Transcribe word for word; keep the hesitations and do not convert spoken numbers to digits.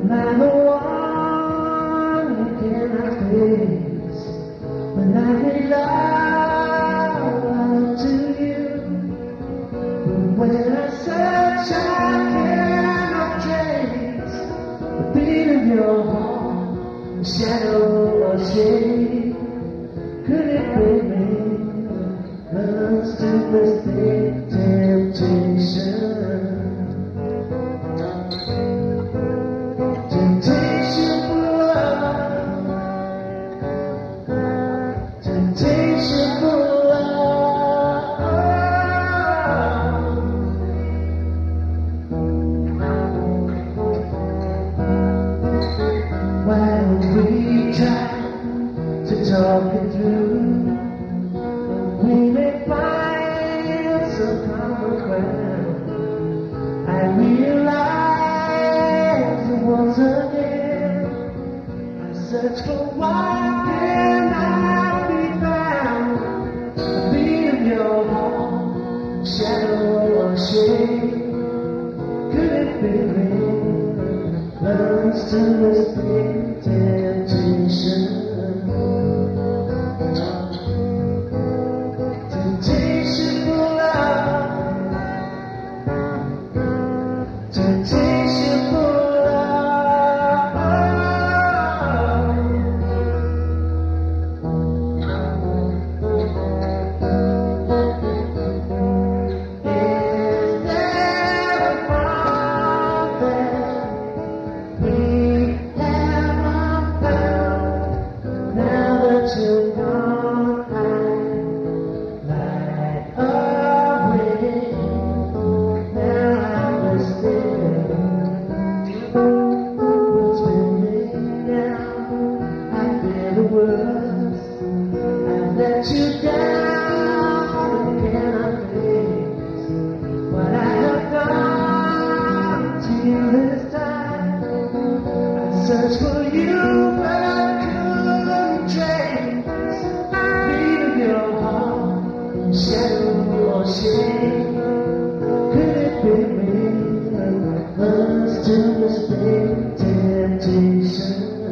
Am I the one you cannot face when I make love to you? But when I search, I cannot trace the beat of your heart, the shadow or shade. Could it be me? Love's twisted temptation. Temptation for love. Temptation for love. Why don't we try to talk it through? We may find some common ground. I realize that once again I search for what cannot be found. The beat of your heart, shadow or shade. Could it be real? Love's to escape temptation. Temptation for love. Temptation for love. Is there a bond that we haven't found? Now that you're gone, I light away. Now I'm listening. What's been made now? I feel the worst. I've let you down and cannot face what I have done to you this time. I searched for you, but I couldn't trace the beat of your heart, shadow or shade. Could it be me? Love's to escape temptation.